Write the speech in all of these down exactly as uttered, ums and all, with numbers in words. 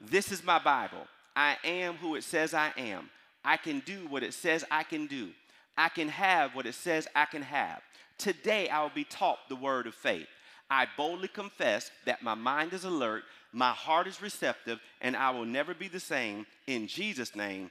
This is my Bible. I am who it says I am. I can do what it says I can do. I can have what it says I can have. Today I will be taught the word of faith. I boldly confess that my mind is alert, my heart is receptive, and I will never be the same. In Jesus' name,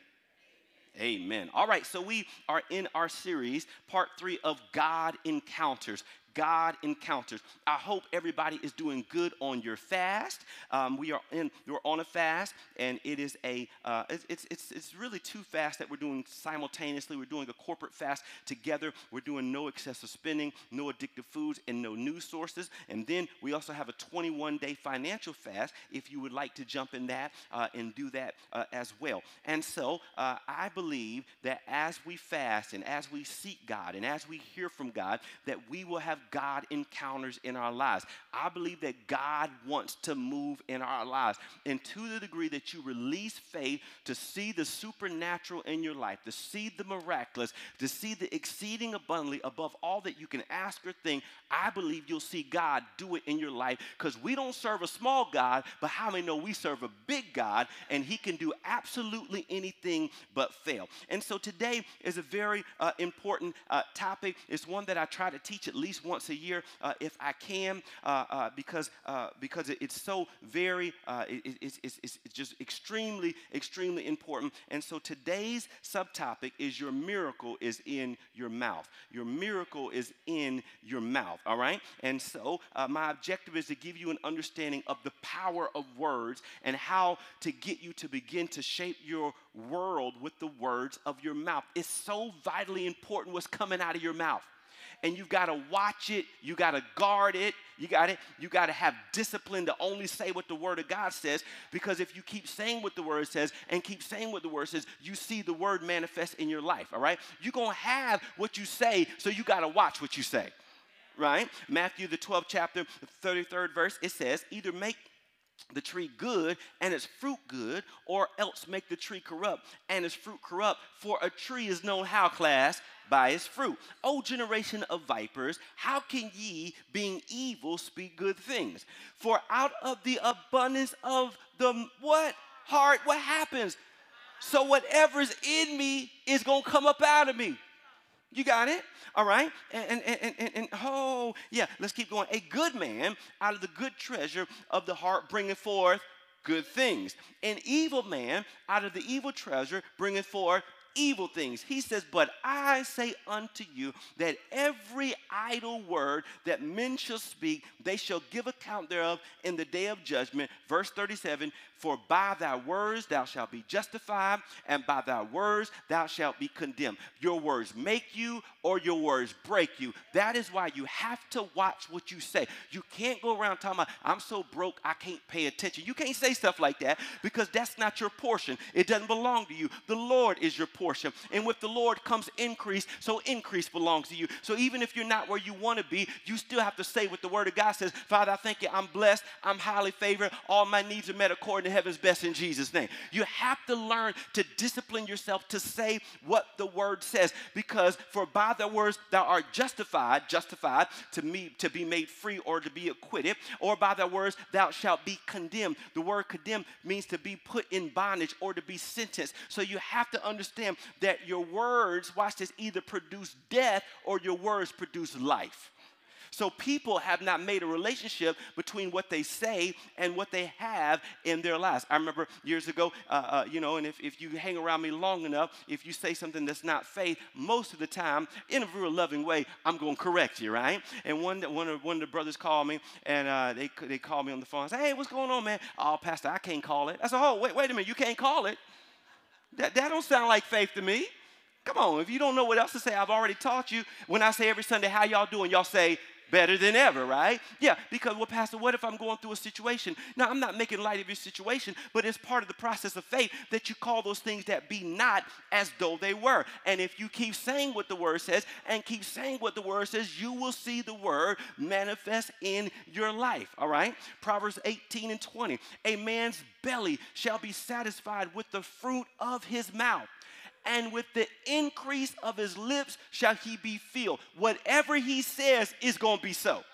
amen. All right, so we are in our series, part three of God Encounters. God Encounters. I hope everybody is doing good on your fast. Um, we are in, we're on a fast, and it is a, uh, it's, it's, it's, it's really two fasts that we're doing simultaneously. We're doing a corporate fast together. We're doing no excessive spending, no addictive foods, and no news sources. And then we also have a twenty-one day financial fast if you would like to jump in that uh, and do that uh, as well. And so uh, I believe that as we fast and as we seek God and as we hear from God, that we will have God encounters in our lives. I believe that God wants to move in our lives. And to the degree that you release faith to see the supernatural in your life, to see the miraculous, to see the exceeding abundantly above all that you can ask or think, I believe you'll see God do it in your life, because we don't serve a small God, but how many know we serve a big God, and he can do absolutely anything but fail. And so today is a very uh, important uh, topic. It's one that I try to teach at least once a year uh, if I can, uh, uh, because uh, because it, it's so very, uh, it, it's, it's, it's just extremely, extremely important. And so today's subtopic is your miracle is in your mouth. Your miracle is in your mouth, all right? And so uh, my objective is to give you an understanding of the power of words and how to get you to begin to shape your world with the words of your mouth. It's so vitally important what's coming out of your mouth. And you've got to watch it. You got to guard it. You got it. You got to have discipline to only say what the word of God says, because if you keep saying what the word says and keep saying what the word says, you see the word manifest in your life, all right? You're going to have what you say, so you got to watch what you say, right? Matthew, the twelfth chapter, the thirty-third verse, it says, either make the tree good and its fruit good, or else make the tree corrupt and its fruit corrupt. For a tree is known how, class? By its fruit. O generation of vipers, how can ye, being evil, speak good things? For out of the abundance of the what? Heart, what happens? So whatever's in me is going to come up out of me. You got it? All right? And, and, and, and, and, oh, yeah, let's keep going. A good man out of the good treasure of the heart bringeth forth good things. An evil man out of the evil treasure bringeth forth evil things. He says, but I say unto you that every idle word that men shall speak, they shall give account thereof in the day of judgment. Verse thirty-seven, for by thy words thou shalt be justified, and by thy words thou shalt be condemned. Your words make you, or your words break you. That is why you have to watch what you say. You can't go around talking about, I'm so broke I can't pay attention. You can't say stuff like that, because that's not your portion. It doesn't belong to you. The Lord is your portion. And with the Lord comes increase, so increase belongs to you. So even if you're not where you want to be, you still have to say what the word of God says. Father, I thank you, I'm blessed, I'm highly favored, all my needs are met according to heaven's best in Jesus' name. You have to learn to discipline yourself to say what the word says, because for by the words thou art justified, justified to me to be made free or to be acquitted, or by the words thou shalt be condemned. The word condemned means to be put in bondage or to be sentenced. So you have to understand that your words, watch this, either produce death or your words produce life. So people have not made a relationship between what they say and what they have in their lives. I remember years ago, uh, uh, you know, and if, if you hang around me long enough, if you say something that's not faith, most of the time, in a real loving way, I'm going to correct you, right? And one, one, of, one of the brothers called me, and uh, they, they called me on the phone and said, hey, what's going on, man? Oh, Pastor, I can't call it. I said, oh, wait, wait a minute, you can't call it? That, that don't sound like faith to me. Come on, if you don't know what else to say, I've already taught you. When I say every Sunday, how y'all doing? Y'all say, better than ever, right? Yeah, because, well, Pastor, what if I'm going through a situation? Now, I'm not making light of your situation, but it's part of the process of faith that you call those things that be not as though they were. And if you keep saying what the word says and keep saying what the word says, you will see the word manifest in your life, all right? Proverbs eighteen and twenty, a man's belly shall be satisfied with the fruit of his mouth, and with the increase of his lips shall he be filled. Whatever he says is going to be so.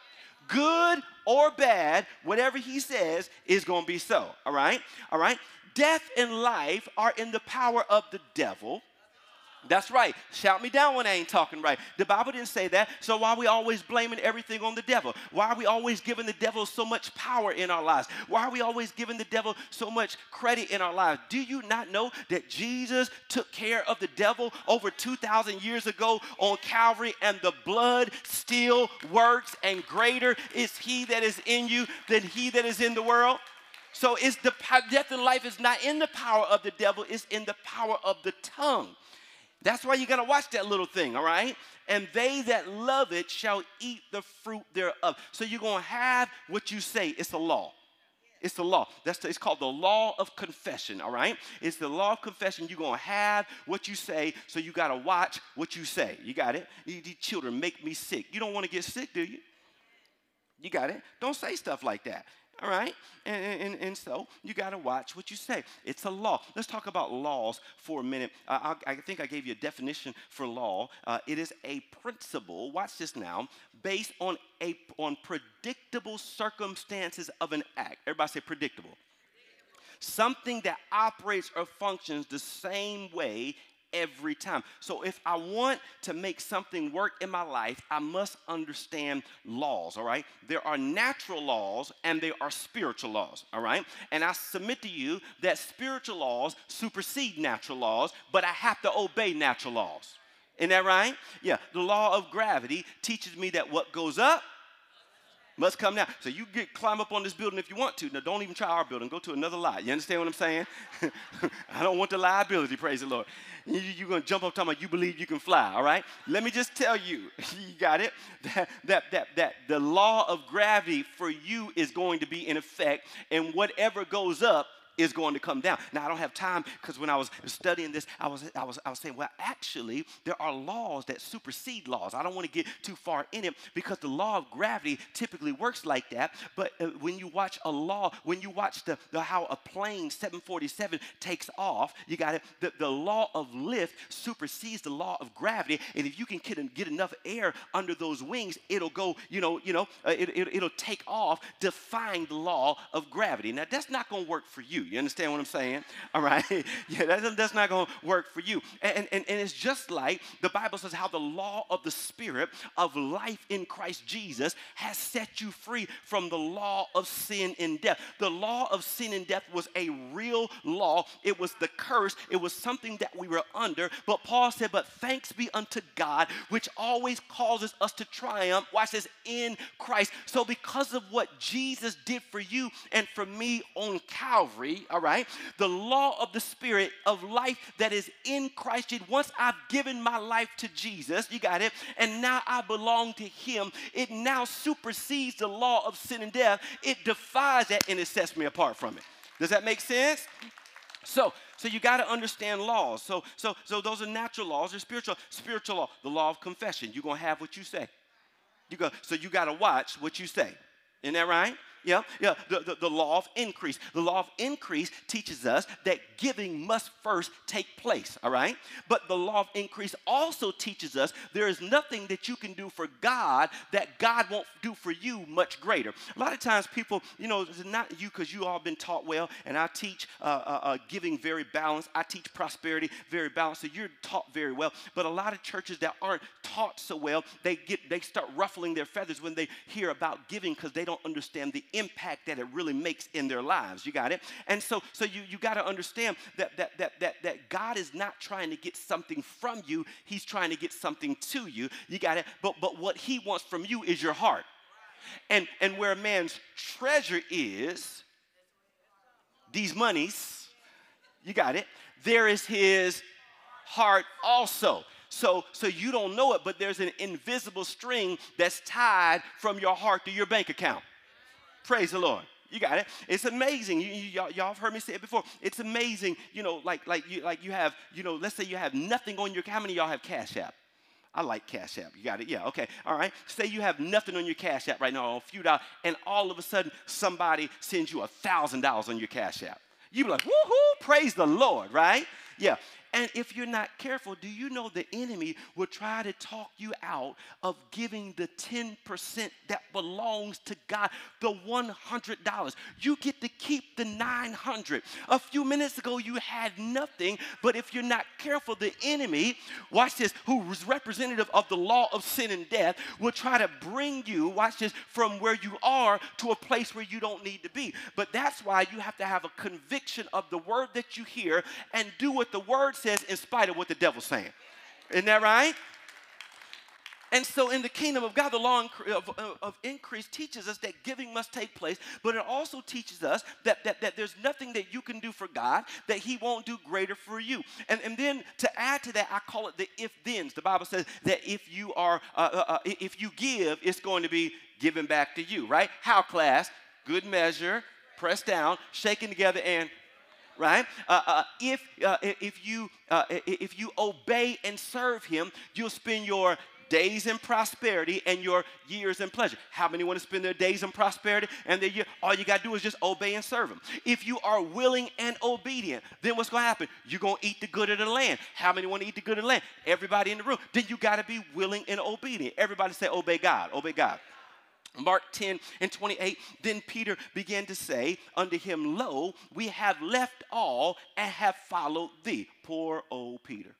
Good or bad, whatever he says is going to be so, all right? All right? Death and life are in the power of the devil. That's right. Shout me down when I ain't talking right. The Bible didn't say that. So why are we always blaming everything on the devil? Why are we always giving the devil so much power in our lives? Why are we always giving the devil so much credit in our lives? Do you not know that Jesus took care of the devil over two thousand years ago on Calvary, and the blood still works, and greater is he that is in you than he that is in the world? So it's the death and life is not in the power of the devil. It's in the power of the tongue. That's why you got to watch that little thing, all right? And they that love it shall eat the fruit thereof. So you're going to have what you say. It's a law. It's the law. That's the, it's called the law of confession, all right? It's the law of confession. You're going to have what you say, so you got to watch what you say. You got it? These children make me sick. You don't want to get sick, do you? You got it? Don't say stuff like that. All right? And, and, and so you got to watch what you say. It's a law. Let's talk about laws for a minute. Uh, I, I think I gave you a definition for law. Uh, it is a principle, watch this now, based on, a, on predictable circumstances of an act. Everybody say predictable. Something that operates or functions the same way every time. So if I want to make something work in my life, I must understand laws, all right? There are natural laws and there are spiritual laws, all right? And I submit to you that spiritual laws supersede natural laws, but I have to obey natural laws. Isn't that right? Yeah, the law of gravity teaches me that what goes up must come down. So you get climb up on this building if you want to. Now, don't even try our building. Go to another lot. You understand what I'm saying? I don't want the liability, praise the Lord. You, you're going to jump up talking about you believe you can fly, all right? Let me just tell you, you got it, that, that, that, that the law of gravity for you is going to be in effect, and whatever goes up is going to come down. Now, I don't have time, because when I was studying this, I was, I was, I was saying, well, actually, there are laws that supersede laws. I don't want to get too far in it, because the law of gravity typically works like that. But uh, when you watch a law, when you watch the, the how a plane seven forty-seven takes off, you got it. The, the law of lift supersedes the law of gravity. And if you can get, get enough air under those wings, it'll go, you know, you know, uh, it, it, it'll take off, defying the law of gravity. Now, that's not going to work for you. You understand what I'm saying? All right. Yeah, that, that's not going to work for you. And, and, and it's just like the Bible says how the law of the Spirit of life in Christ Jesus has set you free from the law of sin and death. The law of sin and death was a real law. It was the curse. It was something that we were under. But Paul said, but thanks be unto God, which always causes us to triumph, watch this, in Christ. So because of what Jesus did for you and for me on Calvary, all right, the law of the Spirit of life that is in Christ Jesus, once I've given my life to Jesus, you got it, and now I belong to him, it now supersedes the law of sin and death. It defies that, and it sets me apart from it. Does that make sense? So, so you got to understand laws. So, so, so those are natural laws. They're spiritual, spiritual law. The law of confession. You're gonna have what you say. You go. So you got to watch what you say. Isn't that right? Yeah, yeah. The, the, the law of increase. The law of increase teaches us that giving must first take place, all right? But the law of increase also teaches us there is nothing that you can do for God that God won't do for you much greater. A lot of times people, you know, it's not you because you all been taught well, and I teach uh, uh, uh, giving very balanced. I teach prosperity very balanced, so you're taught very well. But a lot of churches that aren't taught so well, they get they start ruffling their feathers when they hear about giving because they don't understand the impact that it really makes in their lives. You got it? And so so you, you got to understand that, that, that, that, that God is not trying to get something from you. He's trying to get something to you. You got it? But, but what he wants from you is your heart. And, and where a man's treasure is, these monies, you got it, there is his heart also. So, so you don't know it, but there's an invisible string that's tied from your heart to your bank account. Praise the Lord. You got it. It's amazing. You, you, y'all, y'all have heard me say it before. It's amazing. You know, like, like, you, like you have, you know, let's say you have nothing on your, how many of y'all have Cash App? I like Cash App. You got it? Yeah, okay. All right. Say you have nothing on your Cash App right now, a few dollars, and all of a sudden somebody sends you a thousand dollars on your Cash App. You be like, woohoo, praise the Lord, right? Yeah. And if you're not careful, do you know the enemy will try to talk you out of giving the ten percent that belongs to God, the one hundred dollars. You get to keep the nine hundred dollars. A few minutes ago, you had nothing, but if you're not careful, the enemy, watch this, who is representative of the law of sin and death, will try to bring you, watch this, from where you are to a place where you don't need to be. But that's why you have to have a conviction of the word that you hear and do what the word says in spite of what the devil's saying. Isn't that right? And so in the kingdom of God, the law of, of, of increase teaches us that giving must take place, but it also teaches us that, that, that there's nothing that you can do for God that he won't do greater for you. And, and then to add to that, I call it the if-thens. The Bible says that if you are, uh, uh, uh, if you give, it's going to be given back to you, right? How, class? Good measure, pressed down, shaken together, and right? Uh, uh, if uh, if you uh, if you obey and serve him, you'll spend your days in prosperity and your years in pleasure. How many want to spend their days in prosperity and their year? All you got to do is just obey and serve him. If you are willing and obedient, then what's going to happen? You're going to eat the good of the land. How many want to eat the good of the land? Everybody in the room. Then you got to be willing and obedient. Everybody say, obey God, obey God. Mark ten and twenty-eight, then Peter began to say unto him, lo, we have left all and have followed thee. Poor old Peter.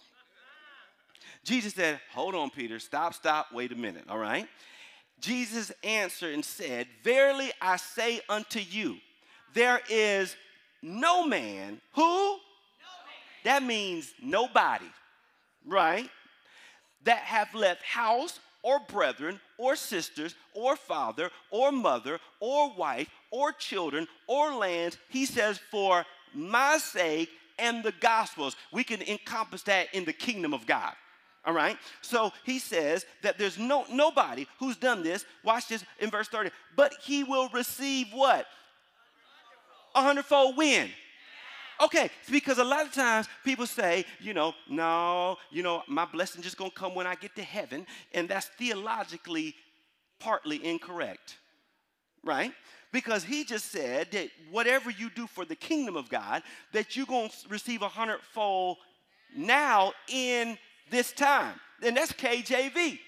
Jesus said, hold on, Peter, stop, stop, wait a minute, all right? Jesus answered and said, verily I say unto you, there is no man who? No man. That means nobody, right? That have left house or brethren or sisters or father or mother or wife or children or lands, he says, for my sake and the gospels. We can encompass that in the kingdom of God. All right? So he says that there's no nobody who's done this. Watch this in verse thirty. But he will receive what? A hundredfold when? Okay, because a lot of times people say, you know, no, you know, my blessing just going to come when I get to heaven. And that's theologically partly incorrect, right? Because he just said that whatever you do for the kingdom of God, that you're going to receive a hundredfold now in this time. And that's K J V.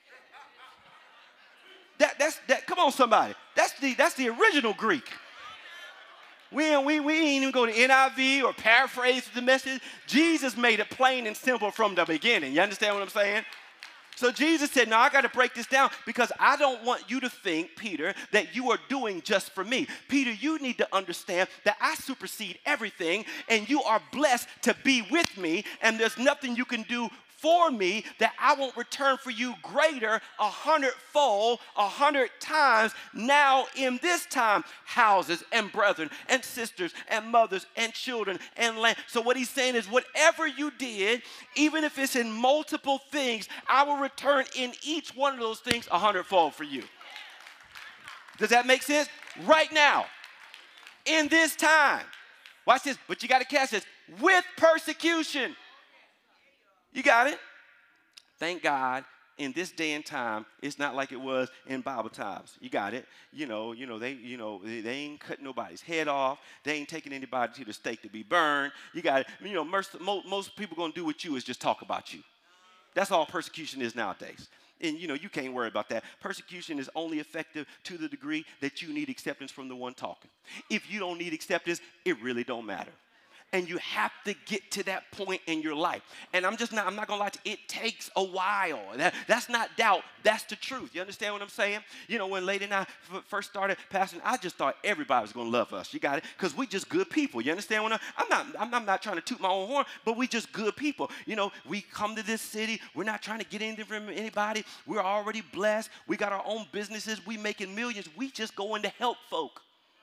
That, that's, that, come on, somebody. That's the, that's the original Greek. We, we, we ain't even go to N I V or paraphrase the message. Jesus made it plain and simple from the beginning. You understand what I'm saying? So Jesus said, no, I got to break this down because I don't want you to think, Peter, that you are doing just for me. Peter, you need to understand that I supersede everything and you are blessed to be with me and there's nothing you can do for me that I won't return for you greater a hundredfold, a hundred times now in this time, houses and brethren and sisters and mothers and children and land. So what he's saying is whatever you did, even if it's in multiple things, I will return in each one of those things a hundredfold for you. Does that make sense? Right now, in this time, watch this, but you got to catch this, with persecution. You got it? Thank God in this day and time, it's not like it was in Bible times. You got it? You know, you know, they, you know, they, they ain't cutting nobody's head off. They ain't taking anybody to the stake to be burned. You got it? You know, most, most, most people gonna do with you is just talk about you. That's all persecution is nowadays. And, you know, you can't worry about that. Persecution is only effective to the degree that you need acceptance from the one talking. If you don't need acceptance, it really don't matter. And you have to get to that point in your life. And I'm just not, I'm not gonna lie to you, it takes a while. That, that's not doubt, that's the truth. You understand what I'm saying? You know, when Lady and I f- first started pastoring, I just thought everybody was gonna love us. You got it? Because we just good people. You understand what I'm, I'm not, I'm, I'm not trying to toot my own horn, but we just good people. You know, we come to this city, we're not trying to get anything from anybody. We're already blessed. We got our own businesses, we making millions. We just going to help folk.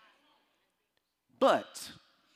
But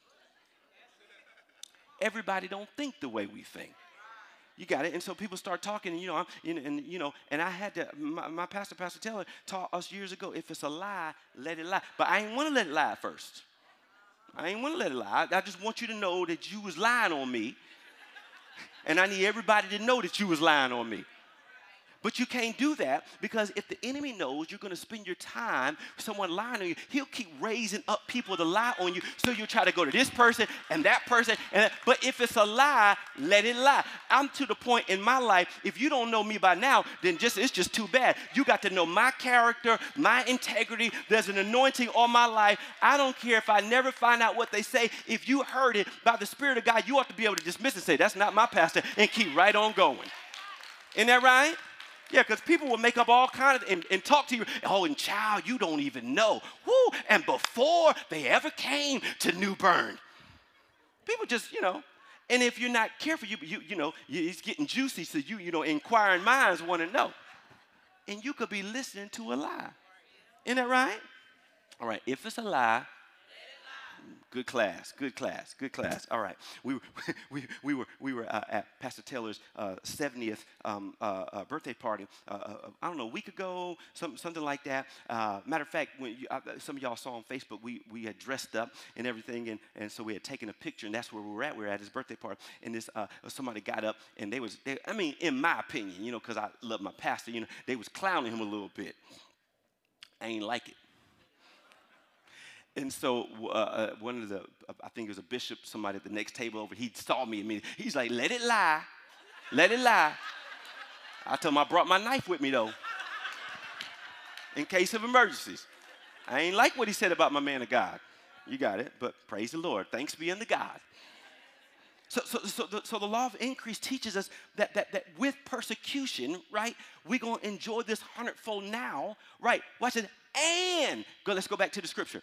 everybody don't think the way we think. You got it? And so people start talking, and, you know, I'm, and, and, you know, and I had to, my, my pastor, Pastor Taylor, taught us years ago, if it's a lie, let it lie. But I ain't want to let it lie first. I ain't want to let it lie. I just want you to know that you was lying on me, and I need everybody to know that you was lying on me. But you can't do that because if the enemy knows you're going to spend your time someone lying on you, he'll keep raising up people to lie on you. So you'll try to go to this person and that person. And that, but if it's a lie, let it lie. I'm to the point in my life, if you don't know me by now, then just it's just too bad. You got to know my character, my integrity. There's an anointing on my life. I don't care if I never find out what they say. If you heard it by the Spirit of God, you ought to be able to dismiss it and say, that's not my pastor, and keep right on going. Isn't that right? Yeah, because people will make up all kinds of, and, and talk to you. Oh, and child, you don't even know. Woo! And before they ever came to New Bern, people just, you know. And if you're not careful, you you you know, you, it's getting juicy. So you you know, inquiring minds want to know, and you could be listening to a lie. Isn't that right? All right. If it's a lie. Good class, good class, good class. All right, we were we we were we were uh, at Pastor Taylor's uh, seventieth um, uh, uh, birthday party. Uh, uh, I don't know, a week ago, some, something like that. Uh, matter of fact, when you, uh, some of y'all saw on Facebook, we we had dressed up and everything, and, and so we had taken a picture, and that's where we were at. We were at his birthday party, and this uh, somebody got up, and they was, they, I mean, in my opinion, you know, because I love my pastor, you know, they was clowning him a little bit. I ain't like it. And so uh, uh, one of the, uh, I think it was a bishop, somebody at the next table over, he saw me immediately. He's like, let it lie. Let it lie. I told him I brought my knife with me, though, in case of emergencies. I ain't like what he said about my man of God. You got it, but praise the Lord. Thanks be unto God. So, so, so, the, so the law of increase teaches us that, that, that with persecution, right, we're going to enjoy this hundredfold now, right? Watch it. And, go, let's go back to the scripture.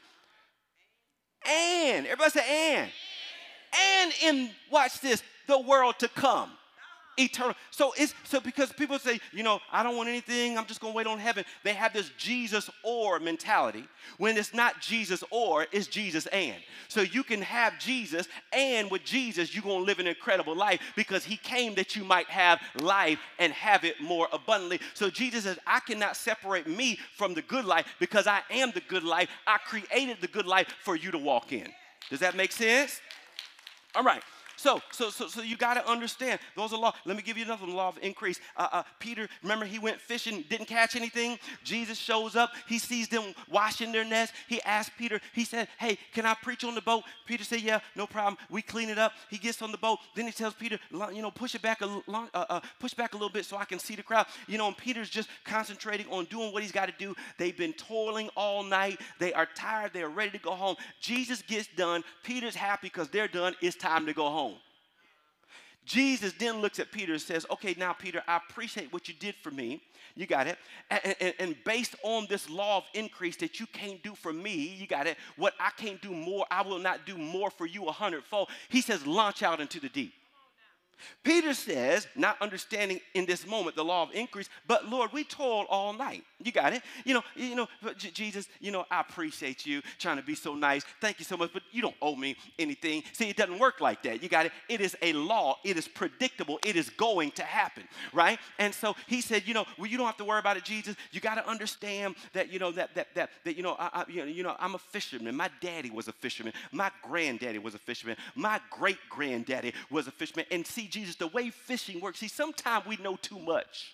And, everybody say and. And in, watch this, the world to come. Eternal. So it's so because people say, you know, I don't want anything, I'm just gonna wait on heaven. They have this Jesus or mentality when it's not Jesus or, it's Jesus and. So you can have Jesus, and with Jesus, you're gonna live an incredible life because he came that you might have life and have it more abundantly. So Jesus says, I cannot separate me from the good life because I am the good life. I created the good life for you to walk in. Does that make sense? All right. So, so, so, so you got to understand, those are law. Let me give you another one, law of increase. Uh, uh, Peter, remember he went fishing, didn't catch anything. Jesus shows up. He sees them washing their nets. He asked Peter, he said, hey, can I preach on the boat? Peter said, yeah, no problem. We clean it up. He gets on the boat. Then he tells Peter, you know, push it back a, long, uh, uh, push back a little bit so I can see the crowd. You know, and Peter's just concentrating on doing what he's got to do. They've been toiling all night. They are tired. They are ready to go home. Jesus gets done. Peter's happy because they're done. It's time to go home. Jesus then looks at Peter and says, okay, now, Peter, I appreciate what you did for me. You got it. And, and, and based on this law of increase that you can't do for me, you got it. What I can't do more, I will not do more for you a hundredfold. He says, launch out into the deep. Peter says, not understanding in this moment the law of increase, but Lord, we toiled all night. You got it? You know, you know, Jesus, you know, I appreciate you trying to be so nice. Thank you so much, but you don't owe me anything. See, it doesn't work like that. You got it? It is a law. It is predictable. It is going to happen, right? And so he said, you know, well, you don't have to worry about it, Jesus. You got to understand that, you know, that, that, that, that you know, I, I, you know, you know, I'm a fisherman. My daddy was a fisherman. My granddaddy was a fisherman. My great-granddaddy was a fisherman. And see, Jesus, the way fishing works, see, sometimes we know too much.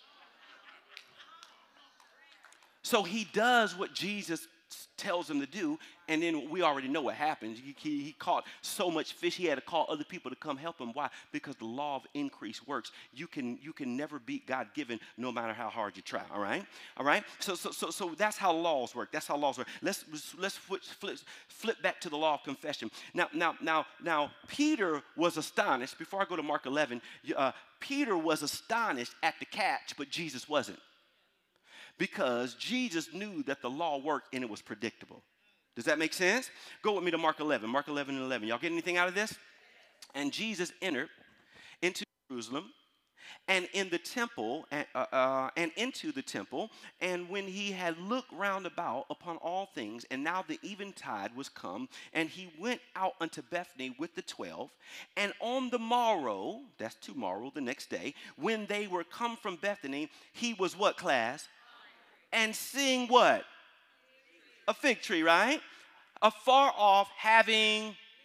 So he does what Jesus tells him to do, and then we already know what happens. He, he, he caught so much fish, he had to call other people to come help him. Why? Because the law of increase works. You can, you can never beat God-given no matter how hard you try, all right? All right? So, so, so, so that's how laws work. That's how laws work. Let's, let's flip, flip, flip back to the law of confession. Now, now, now, now, Peter was astonished. Before I go to Mark eleven, uh, Peter was astonished at the catch, but Jesus wasn't. Because Jesus knew that the law worked and it was predictable. Does that make sense? Go with me to Mark eleven. Mark eleven and eleven. Y'all get anything out of this? And Jesus entered into Jerusalem and in the temple, uh, uh, and into the temple, and when he had looked round about upon all things, and now the eventide was come, and he went out unto Bethany with the twelve, and on the morrow, that's tomorrow, the next day, when they were come from Bethany, he was what, class? And seeing what? A fig tree, right? Afar off, having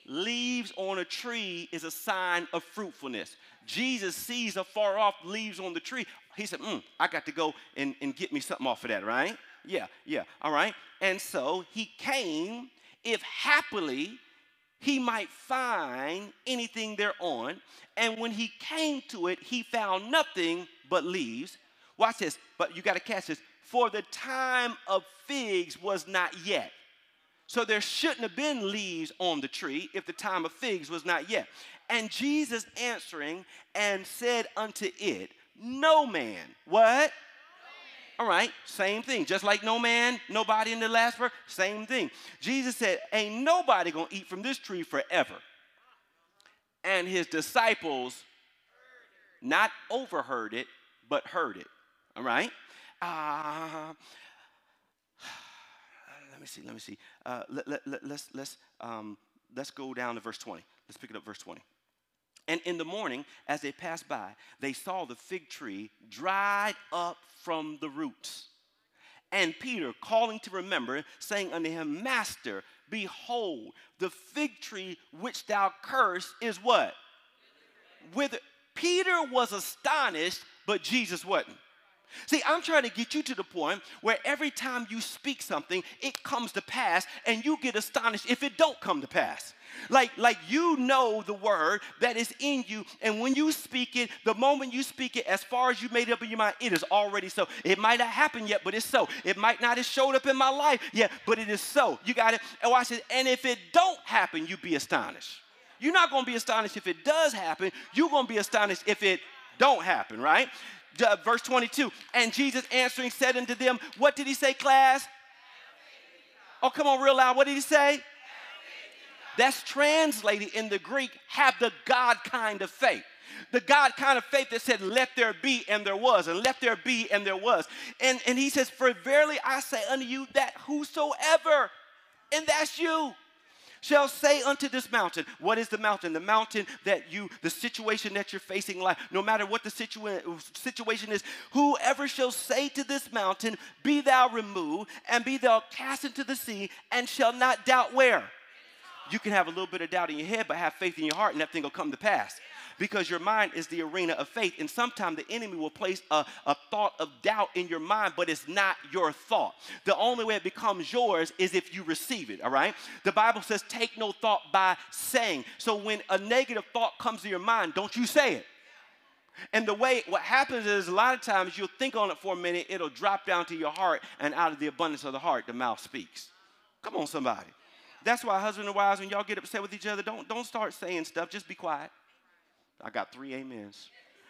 leaves on a tree is a sign of fruitfulness. Jesus sees afar off leaves on the tree. He said, mm, I got to go and, and get me something off of that, right? Yeah, yeah, all right. And so he came, if happily he might find anything thereon. And when he came to it, he found nothing but leaves. Watch this, but you got to catch this. For the time of figs was not yet. So there shouldn't have been leaves on the tree if the time of figs was not yet. And Jesus answering and said unto it, no man. What? All right, same thing. Just like no man, nobody in the last verse, same thing. Jesus said, ain't nobody going to eat from this tree forever. And his disciples not overheard it, but heard it. All right? Uh, let me see, let me see. Uh, let, let, let, let's, let's, um, let's go down to verse twenty. Let's pick it up, verse twenty. And in the morning, as they passed by, they saw the fig tree dried up from the roots. And Peter, calling to remember, saying unto him, Master, behold, the fig tree which thou cursed is what? Withered. Peter was astonished, but Jesus wasn't. See, I'm trying to get you to the point where every time you speak something, it comes to pass, and you get astonished if it don't come to pass. Like, like you know the word that is in you, and when you speak it, the moment you speak it, as far as you made it up in your mind, it is already so. It might not happen yet, but it's so. It might not have showed up in my life yet, but it is so. You got it? And watch it. And if it don't happen, you be astonished. You're not going to be astonished if it does happen. You're going to be astonished if it don't happen, right? Uh, verse twenty-two, and Jesus answering said unto them, what did he say, class? Oh, come on, real loud. What did he say? That's translated in the Greek, have the God kind of faith. The God kind of faith that said, let there be, and there was, and let there be, and there was. And, and he says, for verily I say unto you that whosoever, and that's you, shall say unto this mountain. What is the mountain? The mountain that you, the situation that you're facing in life, no matter what the situa- situation is, whoever shall say to this mountain, be thou removed, and be thou cast into the sea, and shall not doubt where? You can have a little bit of doubt in your head, but have faith in your heart, and that thing will come to pass. Because your mind is the arena of faith. And sometimes the enemy will place a, a thought of doubt in your mind, but it's not your thought. The only way it becomes yours is if you receive it, all right? The Bible says, take no thought by saying. So when a negative thought comes to your mind, don't you say it. And the way, what happens is a lot of times you'll think on it for a minute, it'll drop down to your heart, and out of the abundance of the heart, the mouth speaks. Come on, somebody. That's why husband and wives, when y'all get upset with each other, don't, don't start saying stuff. Just be quiet. I got three amens.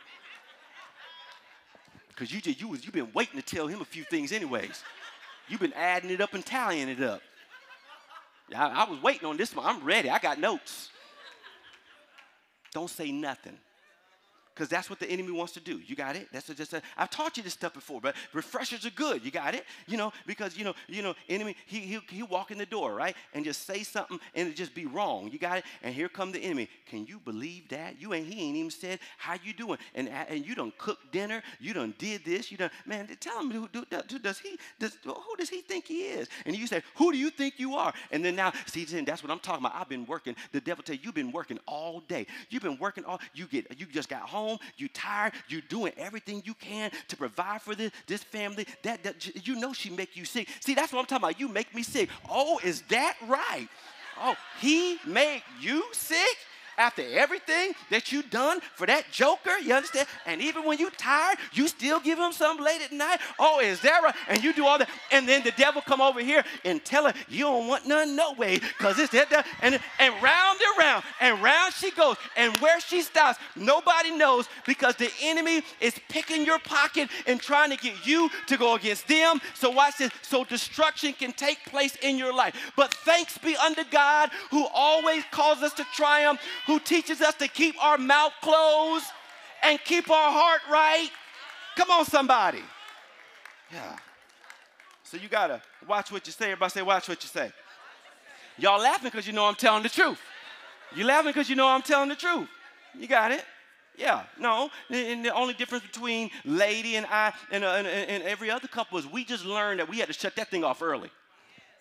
Because you, you, you've been waiting to tell him a few things anyways. You've been adding it up and tallying it up. I, I was waiting on this one. I'm ready. I got notes. Don't say nothing. Because that's what the enemy wants to do. You got it? That's just a, I've taught you this stuff before, but refreshers are good. You got it? You know, because, you know, you know, enemy, he, he, he walk in the door, right? And just say something and it just be wrong. You got it? And here come the enemy. Can you believe that? You ain't, he ain't even said, how you doing? And, and you done cooked dinner. You done did this. You done, man, tell him, who, do, do, does he, does, who does he think he is? And you say, who do you think you are? And then now, see, that's what I'm talking about. I've been working. The devil tell you, you've been working all day. You've been working all, you get, you just got home. You tired, you doing everything you can to provide for this, this family. That, that you know she make you sick. See, that's what I'm talking about. You make me sick. Oh, is that right? Oh, he make you sick? After everything that you done for that joker, you understand? And even when you tired, you still give him some late at night. Oh, is that right? And you do all that. And then the devil come over here and tell her, you don't want none no way, because it's that, that. And, and round and round, and round she goes. And where she stops, nobody knows, because the enemy is picking your pocket and trying to get you to go against them. So watch this. So destruction can take place in your life. But thanks be unto God, who always calls us to triumph, who teaches us to keep our mouth closed and keep our heart right. Come on, somebody. Yeah. So you got to watch what you say. Everybody say, watch what you say. Y'all laughing because you know I'm telling the truth. You laughing because you know I'm telling the truth. You got it? Yeah. No. And the only difference between Lady and I and, uh, and, and every other couple is we just learned that we had to shut that thing off early.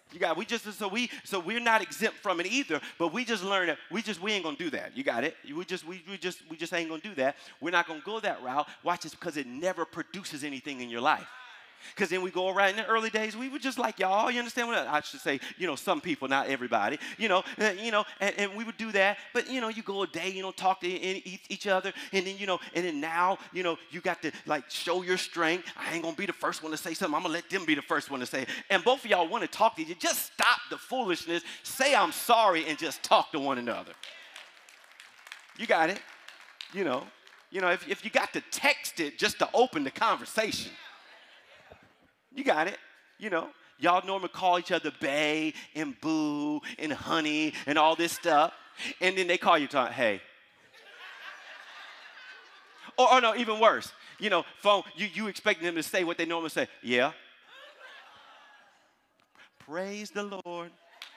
You got we just so we so we're not exempt from it either, but we just learn that we just we ain't gonna do that. You got it? We just we, we just we just ain't gonna do that. We're not gonna go that route. Watch this, because it never produces anything in your life. Because then we go around in the early days, we were just like y'all. You understand what I, I should say? You know, some people, not everybody. You know, uh, you know, and, and we would do that. But you know, you go a day, you know, talk to each, each other, and then you know, and then now, you know, you got to like show your strength. I ain't gonna be the first one to say something. I'm gonna let them be the first one to say it. And both of y'all want to talk to each other. Just stop the foolishness. Say I'm sorry, and just talk to one another. You got it? You know, you know, if if you got to text it just to open the conversation. You got it, you know. Y'all normally call each other bae and boo and honey and all this stuff. And then they call you, talk, hey. or, or no, even worse. You know, phone, you, you expecting them to say what they normally say. Yeah. Praise the Lord.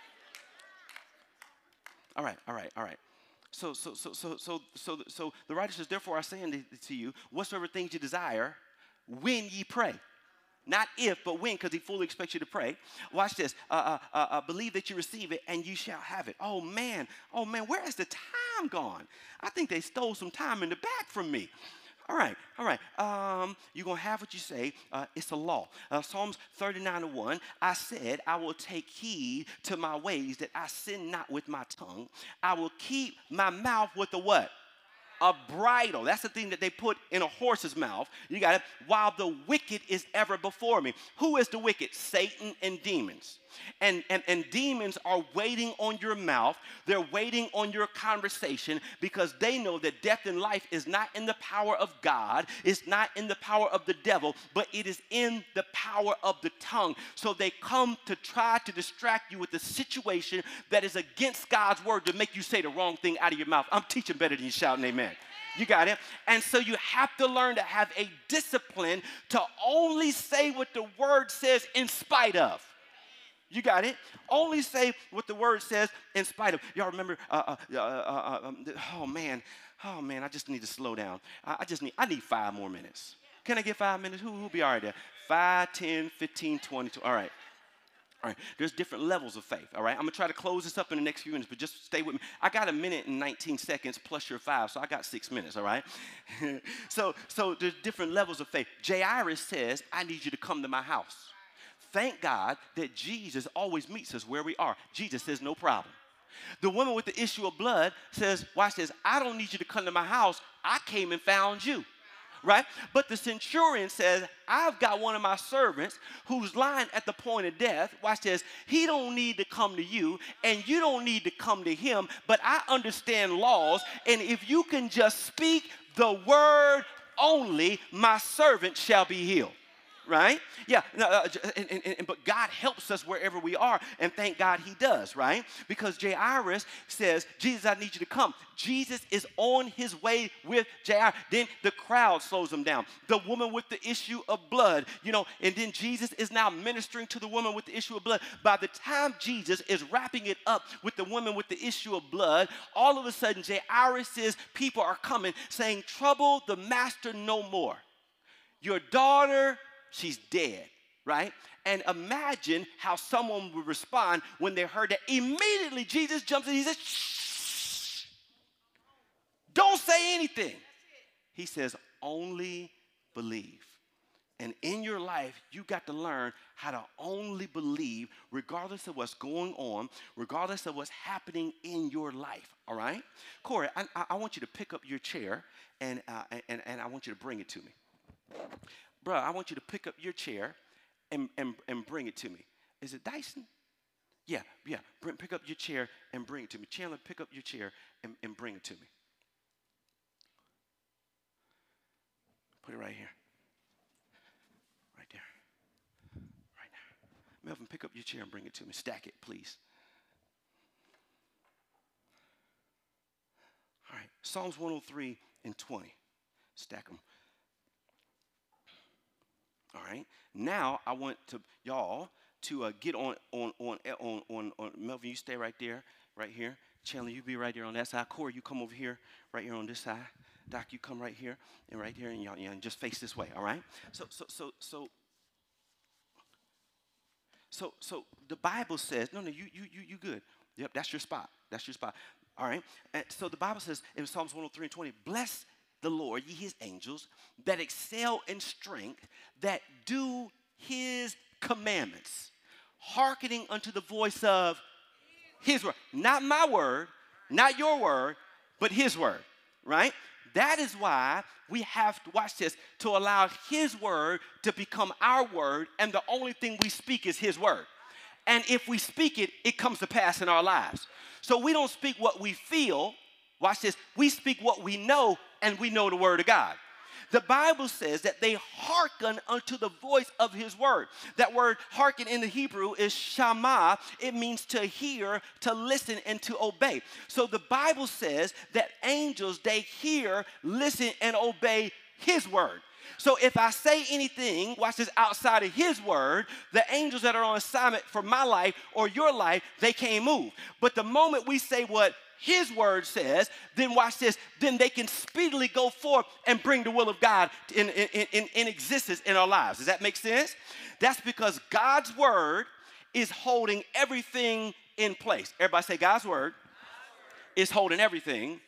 All right, all right, all right. So, so, so, so, so, so, so the writer says, therefore I say unto to you, whatsoever things you desire, when ye pray. Not if, but when, because he fully expects you to pray. Watch this. Uh, uh, uh, believe that you receive it, and you shall have it. Oh, man. Oh, man, where has the time gone? I think they stole some time in the back from me. All right, all right. Um, you're going to have what you say. Uh, it's a law. Uh, Psalms thirty-nine and one, I said, I will take heed to my ways, that I sin not with my tongue. I will keep my mouth with a what? A bridle. That's the thing that they put in a horse's mouth. You got it? While the wicked is ever before me. Who is the wicked? Satan and demons. And, and, and demons are waiting on your mouth. They're waiting on your conversation, because they know that death and life is not in the power of God. It's not in the power of the devil, but it is in the power of the tongue. So they come to try to distract you with a situation that is against God's word, to make you say the wrong thing out of your mouth. I'm teaching better than you shouting amen. You got it? And so you have to learn to have a discipline to only say what the word says in spite of. You got it? Only say what the word says in spite of. Y'all remember, uh, uh, uh, uh, um, oh, man. Oh, man, I just need to slow down. I, I just need, I need five more minutes. Can I get five minutes? Who will be all right there? Five, ten, fifteen, twenty. All right. All right, there's different levels of faith, all right? I'm going to try to close this up in the next few minutes, but just stay with me. I got a minute and nineteen seconds plus your five, so I got six minutes, all right? so, so there's different levels of faith. Jairus says, I need you to come to my house. Thank God that Jesus always meets us where we are. Jesus says, no problem. The woman with the issue of blood says, watch this, I don't need you to come to my house. I came and found you. Right? But the centurion says, I've got one of my servants who's lying at the point of death. Watch this. He don't need to come to you, and you don't need to come to him, but I understand laws, and if you can just speak the word only, my servant shall be healed. Right? Yeah, no, uh, and, and, and, but God helps us wherever we are, and thank God he does, right? Because Jairus says, Jesus, I need you to come. Jesus is on his way with Jairus. Then the crowd slows him down. The woman with the issue of blood, you know, and then Jesus is now ministering to the woman with the issue of blood. By the time Jesus is wrapping it up with the woman with the issue of blood, all of a sudden Jairus' people are coming saying, trouble the master no more. Your daughter, she's dead, right? And imagine how someone would respond when they heard that. Immediately, Jesus jumps in. He says, shh, don't say anything. He says, only believe. And in your life, you got to learn how to only believe, regardless of what's going on, regardless of what's happening in your life, all right? Corey, I, I want you to pick up your chair, and, uh, and, and I want you to bring it to me. Bro, I want you to pick up your chair and, and, and bring it to me. Is it Dyson? Yeah, yeah. Bring, pick up your chair and bring it to me. Chandler, pick up your chair and, and bring it to me. Put it right here. Right there. Right there. Melvin, pick up your chair and bring it to me. Stack it, please. All right. Psalms one oh three and twenty. Stack them. All right. Now I want to y'all to uh, get on on on on on on. Melvin, you stay right there, right here. Chandler, you be right there on that side. Corey, you come over here, right here on this side. Doc, you come right here and right here, and y'all, y'all just face this way. All right. So so so so So, so the Bible says, no, no, you, you, you, you good. Yep, that's your spot. That's your spot. All right. And so the Bible says in Psalms one oh three and twenty, bless the Lord, ye his angels, that excel in strength, that do his commandments, hearkening unto the voice of his word. Not my word, not your word, but his word, right? That is why we have to, watch this, to allow his word to become our word, and the only thing we speak is his word. And if we speak it, it comes to pass in our lives. So we don't speak what we feel. Watch this. We speak what we know, and we know the word of God. The Bible says that they hearken unto the voice of his word. That word hearken in the Hebrew is shama. It means to hear, to listen, and to obey. So the Bible says that angels, they hear, listen, and obey his word. So if I say anything, watch this, outside of his word, the angels that are on assignment for my life or your life, they can't move. But the moment we say what his word says, then watch this, then they can speedily go forth and bring the will of God in, in, in, in existence in our lives. Does that make sense? That's because God's word is holding everything in place. Everybody say God's word is holding everything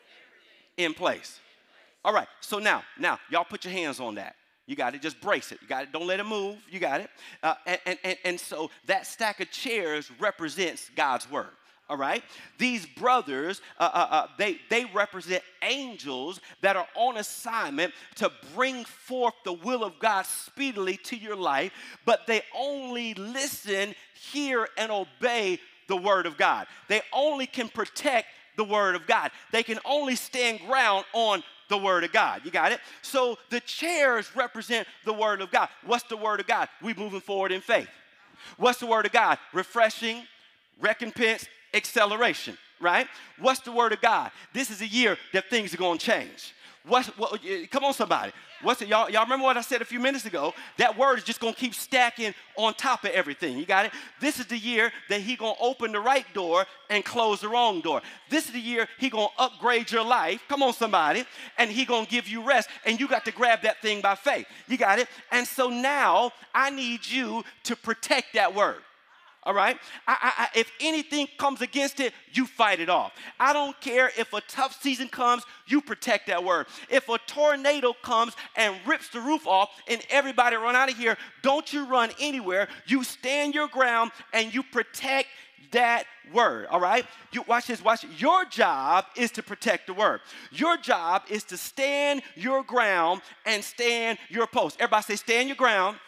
in place. All right, so now, now, y'all put your hands on that. You got it. Just brace it. You got it. Don't let it move. You got it. Uh, and, and, and so that stack of chairs represents God's word. All right? These brothers, uh, uh, uh, they, they represent angels that are on assignment to bring forth the will of God speedily to your life, but they only listen, hear, and obey the word of God. They only can protect the word of God. They can only stand ground on the word of God. You got it? So the chairs represent the word of God. What's the word of God? We moving forward in faith. What's the word of God? Refreshing, recompense, acceleration, right? What's the word of God? This is a year that things are going to change. What's, what, come on, somebody. What's it? Y'all, y'all remember what I said a few minutes ago? That word is just going to keep stacking on top of everything. You got it? This is the year that he going to open the right door and close the wrong door. This is the year he going to upgrade your life. Come on, somebody. And he going to give you rest. And you got to grab that thing by faith. You got it? And so now I need you to protect that word. All right? I, I, I, if anything comes against it, you fight it off. I don't care if a tough season comes, you protect that word. If a tornado comes and rips the roof off and everybody run out of here, don't you run anywhere. You stand your ground and you protect that word, all right? You watch this, watch it. Your job is to protect the word. Your job is to stand your ground and stand your post. Everybody say stand your ground,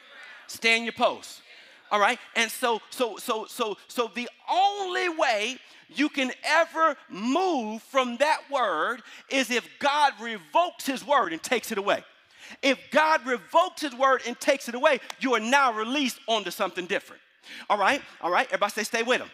stand your post. All right? And so, so, so, so, so the only way you can ever move from that word is if God revokes his word and takes it away. If God revokes his word and takes it away, you are now released onto something different. All right? All right? Everybody say stay with him.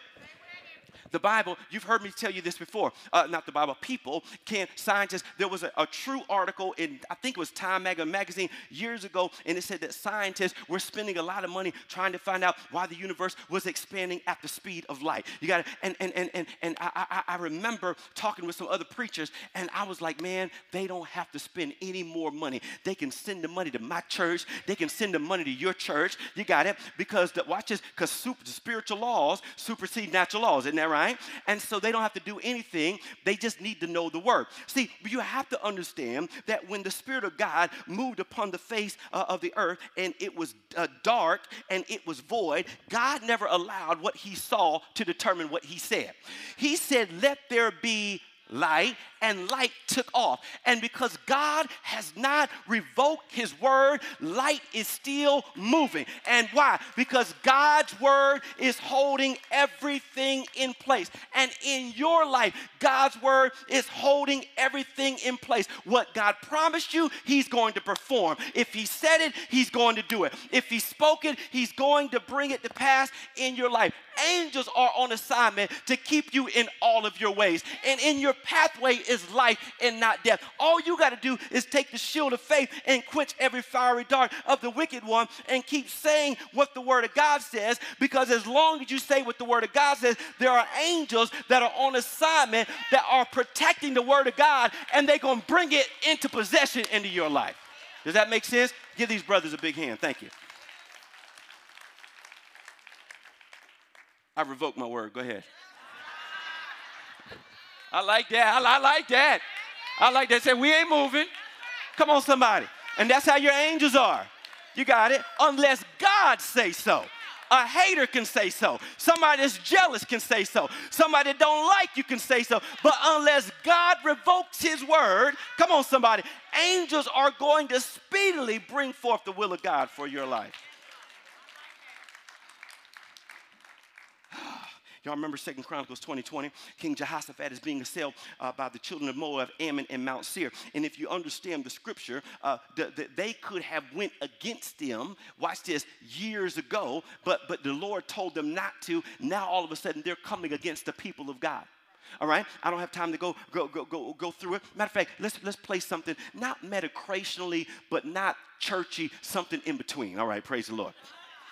The Bible, you've heard me tell you this before, uh, not the Bible, people, can, scientists, there was a, a true article in, I think it was Time magazine years ago, and it said that scientists were spending a lot of money trying to find out why the universe was expanding at the speed of light. You got it? And, and, and, and, and I, I, I remember talking with some other preachers, and I was like, man, they don't have to spend any more money. They can send the money to my church. They can send the money to your church. You got it? Because, the, watch this, because super, spiritual laws supersede natural laws. Isn't that right? And so they don't have to do anything. They just need to know the word. See, you have to understand that when the Spirit of God moved upon the face uh, of the earth and it was uh, dark and it was void, God never allowed what he saw to determine what he said. He said, let there be light, and light took off. And because God has not revoked his word, light is still moving. And why? Because God's word is holding everything in place. And in your life, God's word is holding everything in place. What God promised you, he's going to perform. If he said it, he's going to do it. If he spoke it, he's going to bring it to pass in your life. Angels are on assignment to keep you in all of your ways. And in your pathway is life and not death. All you got to do is take the shield of faith and quench every fiery dart of the wicked one and keep saying what the word of God says, because as long as you say what the word of God says, there are angels that are on assignment that are protecting the word of God, and they're going to bring it into possession into your life. Does that make sense? Give these brothers a big hand. Thank you. I revoke my word. Go ahead. I like that. I, I like that. I like that. Say, we ain't moving. Come on, somebody. And that's how your angels are. You got it? Unless God say so. A hater can say so. Somebody that's jealous can say so. Somebody that don't like you can say so. But unless God revokes his word, come on, somebody, angels are going to speedily bring forth the will of God for your life. Y'all remember Second Chronicles twenty twenty? King Jehoshaphat is being assailed uh, by the children of Moab, Ammon, and Mount Seir. And if you understand the scripture, uh, the, the, they could have went against them, watch this, years ago, but, but the Lord told them not to. Now all of a sudden they're coming against the people of God. All right, I don't have time to go go go go go through it. Matter of fact, let's let's play something not metacrationally, but not churchy, something in between. All right, praise the Lord.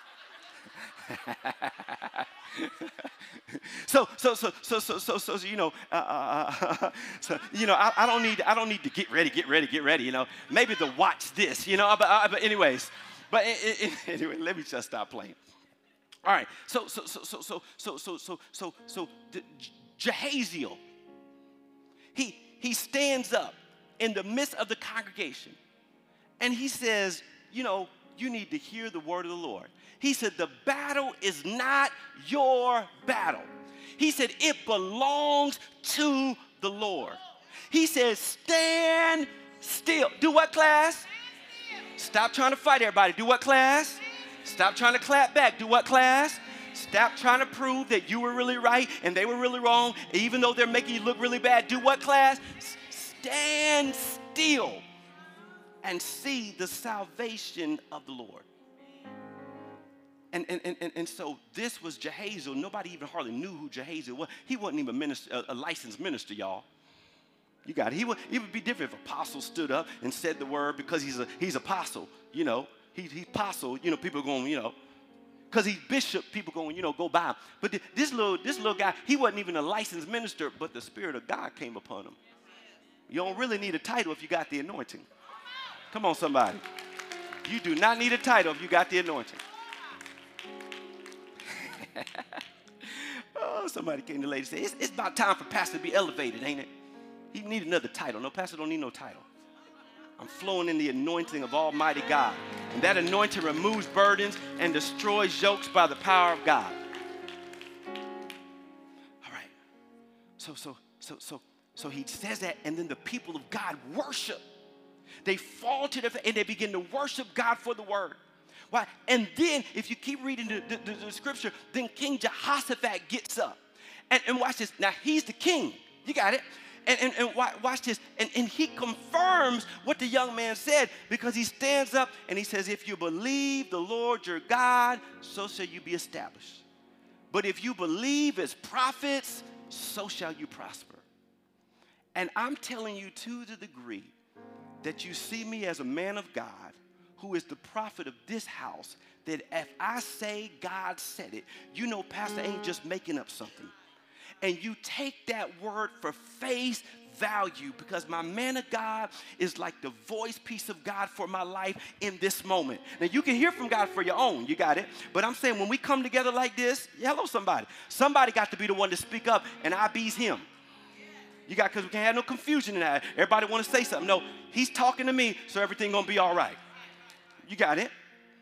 so, so, so, so, so, so, so, so, you know, uh, uh, so, you know, I, I don't need, I don't need to get ready, get ready, get ready. You know, maybe to watch this. You know, but, uh, but anyways, but it, it, anyway, let me just stop playing. All right. So, so, so, so, so, so, so, so, so, so, Jehaziel, he he stands up in the midst of the congregation, and he says, you know, you need to hear the word of the Lord. He said, the battle is not your battle. He said, it belongs to the Lord. He says, stand still. Do what, class? Stop trying to fight everybody. Do what, class? Stop trying to clap back. Do what, class? Stop trying to prove that you were really right and they were really wrong, even though they're making you look really bad. Do what, class? Stand still and see the salvation of the Lord. And, and, and, and so this was Jehaziel. Nobody even hardly knew who Jehaziel was. He wasn't even a, minister, a, a licensed minister, y'all. You got it. He would, it would be different if apostle stood up and said the word because he's a he's apostle. You know, he, he's apostle. You know, people are going, you know, because he's bishop, people going, you know, go by him. But th- this little this little guy, he wasn't even a licensed minister, but the Spirit of God came upon him. You don't really need a title if you got the anointing. Come on, somebody. You do not need a title if you got the anointing. Oh, somebody came to the lady and said, it's, it's about time for pastor to be elevated, ain't it? He need another title. No, pastor don't need no title. I'm flowing in the anointing of Almighty God. And that anointing removes burdens and destroys yokes by the power of God. All right. So, so, so, so, so he says that, and then the people of God worship. They fall to their face and they begin to worship God for the word. Why? And then, if you keep reading the, the, the, the scripture, then King Jehoshaphat gets up. And, and watch this. Now, he's the king. You got it? And, and, and watch this. And, and he confirms what the young man said because he stands up and he says, if you believe the Lord your God, so shall you be established. But if you believe his prophets, so shall you prosper. And I'm telling you to the degree that you see me as a man of God, who is the prophet of this house, that if I say God said it, you know pastor ain't just making up something. And you take that word for face value because my man of God is like the voice piece of God for my life in this moment. Now, you can hear from God for your own. You got it? But I'm saying when we come together like this, hello, somebody. Somebody got to be the one to speak up, and I be's him. You got, because we can't have no confusion in that. Everybody want to say something. No, he's talking to me, so everything going to be all right. You got it?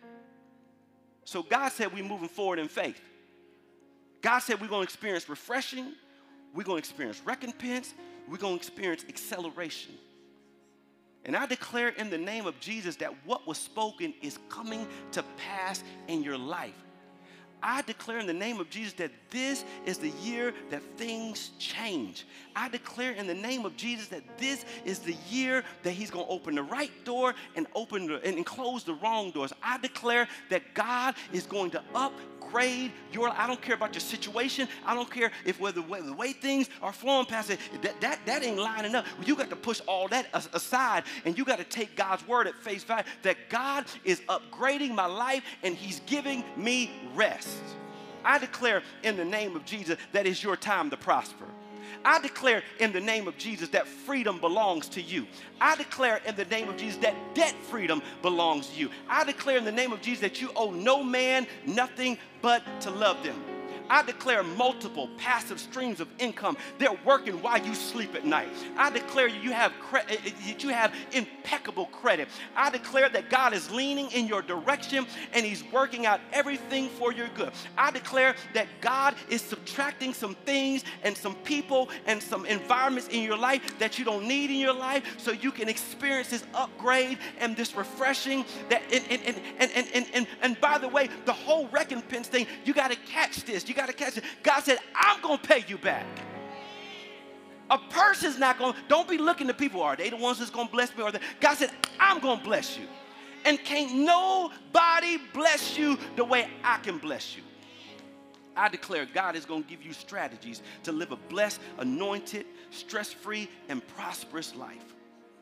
So God said we're moving forward in faith. God said we're going to experience refreshing. We're going to experience recompense. We're going to experience acceleration. And I declare in the name of Jesus that what was spoken is coming to pass in your life. I declare in the name of Jesus that this is the year that things change. I declare in the name of Jesus that this is the year that he's going to open the right door and open the, and close the wrong doors. I declare that God is going to upgrade your, I don't care about your situation. I don't care if whether, whether the way things are flowing past it, that, that, that ain't lining up. You got to push all that aside and you got to take God's word at face value that God is upgrading my life and he's giving me rest. I declare in the name of Jesus that it's your time to prosper. I declare in the name of Jesus that freedom belongs to you. I declare in the name of Jesus that debt freedom belongs to you. I declare in the name of Jesus that you owe no man nothing but to love them. I declare multiple passive streams of income. They're working while you sleep at night. I declare you have cre- you have impeccable credit. I declare that God is leaning in your direction and he's working out everything for your good. I declare that God is subtracting some things and some people and some environments in your life that you don't need in your life so you can experience this upgrade and this refreshing that and and and and and, and, and, and by the way, the whole recompense thing, you got to catch this. You got to catch it. God said, I'm going to pay you back. A person's not going to, don't be looking to people, are they the ones that's going to bless me? Or they? God said, I'm going to bless you. And can't nobody bless you the way I can bless you. I declare God is going to give you strategies to live a blessed, anointed, stress-free, and prosperous life.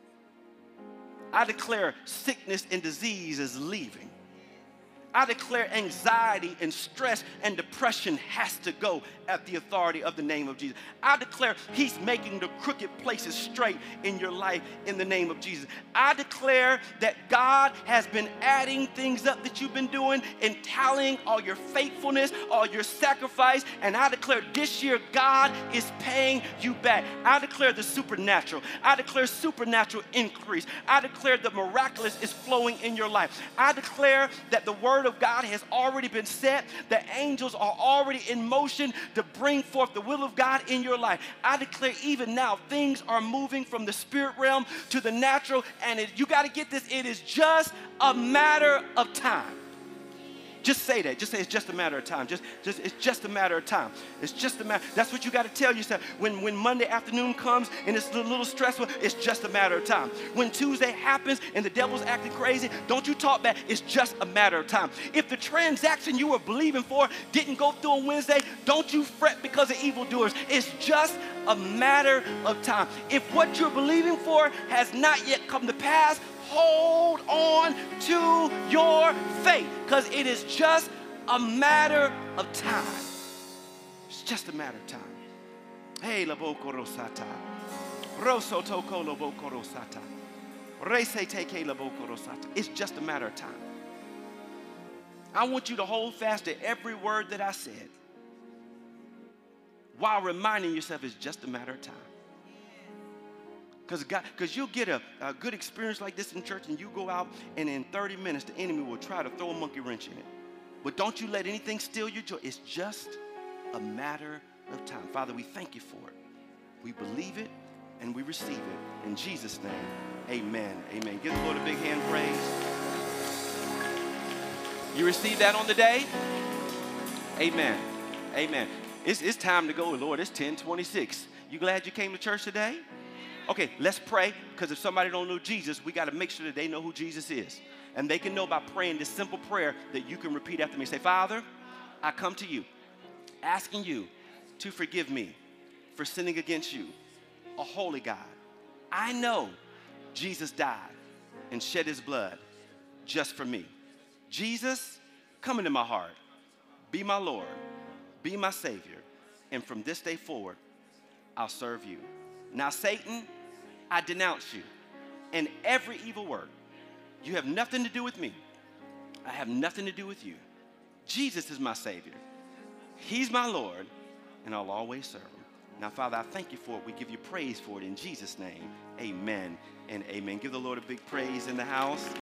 I declare sickness and disease is leaving. I declare anxiety and stress and depression has to go at the authority of the name of Jesus. I declare he's making the crooked places straight in your life in the name of Jesus. I declare that God has been adding things up that you've been doing and tallying all your faithfulness, all your sacrifice, and I declare this year God is paying you back. I declare the supernatural. I declare supernatural increase. I declare the miraculous is flowing in your life. I declare that the word of God has already been set. The angels are already in motion to bring forth the will of God in your life. I declare even now things are moving from the spirit realm to the natural, and it, you got to get this, it is just a matter of time. Just say that. Just say it's just a matter of time. Just, just, it's just a matter of time. It's just a matter. That's what you got to tell yourself. When, when Monday afternoon comes and it's a little, little stressful, it's just a matter of time. When Tuesday happens and the devil's acting crazy, don't you talk back. It's just a matter of time. If the transaction you were believing for didn't go through on Wednesday, don't you fret because of evildoers. It's just a matter of time. If what you're believing for has not yet come to pass, hold on to your faith because it is just a matter of time. It's just a matter of time. Hey, labo korosata. Roso toko labo korosata. Rese teke labo korosata. It's just a matter of time. I want you to hold fast to every word that I said while reminding yourself it's just a matter of time. Because God, because you'll get a, a good experience like this in church and you go out and in thirty minutes the enemy will try to throw a monkey wrench in it. But don't you let anything steal your joy. It's just a matter of time. Father, we thank you for it. We believe it and we receive it. In Jesus' name, amen. Amen. Give the Lord a big hand praise. You received that on the day? Amen. Amen. It's, it's time to go, Lord. It's ten twenty-six. You glad you came to church today? Okay, let's pray, because if somebody don't know Jesus, we got to make sure that they know who Jesus is. And they can know by praying this simple prayer that you can repeat after me. Say, Father, I come to you, asking you to forgive me for sinning against you, a holy God. I know Jesus died and shed his blood just for me. Jesus, come into my heart. Be my Lord. Be my Savior. And from this day forward, I'll serve you. Now, Satan, I denounce you and every evil work. You have nothing to do with me. I have nothing to do with you. Jesus is my Savior. He's my Lord, and I'll always serve him. Now, Father, I thank you for it. We give you praise for it in Jesus' name. Amen and amen. Give the Lord a big praise in the house.